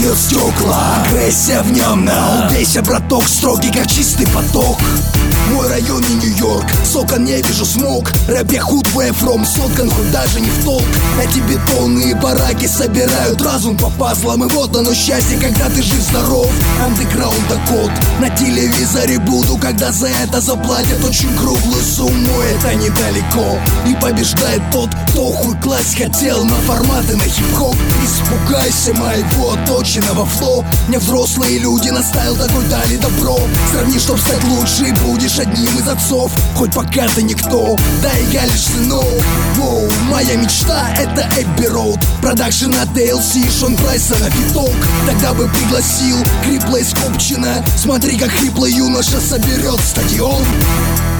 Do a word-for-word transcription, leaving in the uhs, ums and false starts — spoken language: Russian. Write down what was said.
бьет стекла, агрессия в нем, но убейся, браток, строгий как чистый поток. Мой район не Нью-Йорк, с окон не вижу смог. Рэп я худ, where from, соткан хоть даже не в толк. Эти бетонные бараки собирают разум по пазлам. И вот оно счастье, когда ты жив-здоров. Андеграунда код, на телевизоре буду, когда за это заплатят очень круглую сумму. Это недалеко, и побеждает тот, кто хуй класть хотел на форматы, на хип-хоп. Испугайся моего точенного фло. Мне взрослые люди на стайл такой дали добро. Сравни, чтоб стать лучше, будешь одним из отцов. Хоть пока ты никто, да и я лишь сынок. Воу, моя мечта это Эбби Роуд, продакшн от ди эл си, Шон Прайса на биток. Тогда бы пригласил Криплей Скопчина. Смотри, как хриплый юноша соберет стадион.